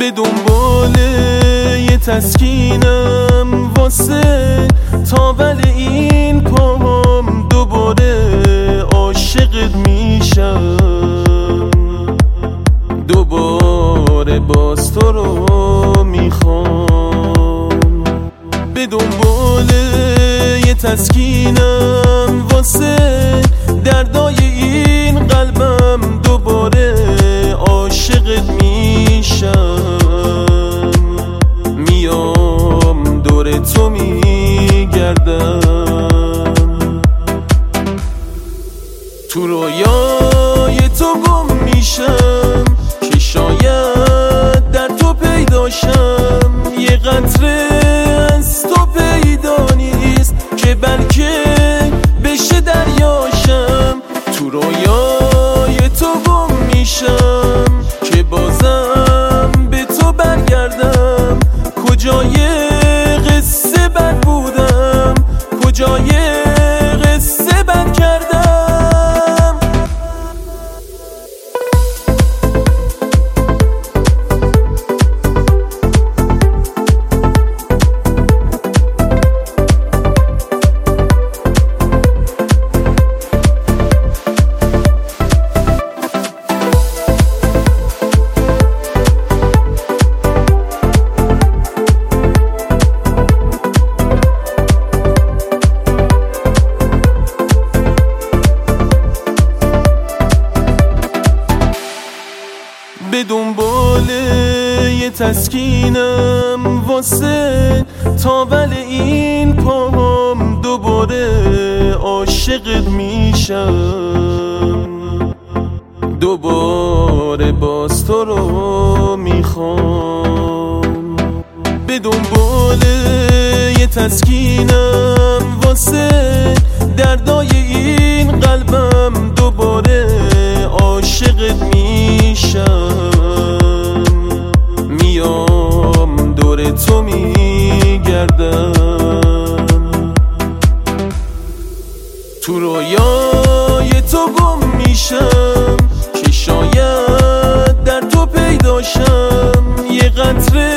به دنبال یه تسکینم واسه تاول این پاهم، دوباره عاشقت میشم، دوباره باز تو رو میخوام. به دنبال یه تسکینم واسه دردای این قلبم، دوباره عاشقت میشم، میام دور تو میگردم، تو رویای تو گم میشم که شاید در تو پیداشم. یه قطره از تو پیدا نیست که بلکه بشه دریاشم. تو رویای تو گم میشم که بازم به تو برگردم. کجای قصه بد بودم، کجای قصه بد کردم. به دنبال یه تسکینم واسه تاول این پاهم، دوباره عاشقت میشم، دوباره باز تو رو میخوام. به دنبال یه تسکینم واسه دردای این قلبم، دوباره عاشقت میشم، میام دور تو میگردم، تو رویای تو گم میشم که شاید در تو پیداشم. یه قطره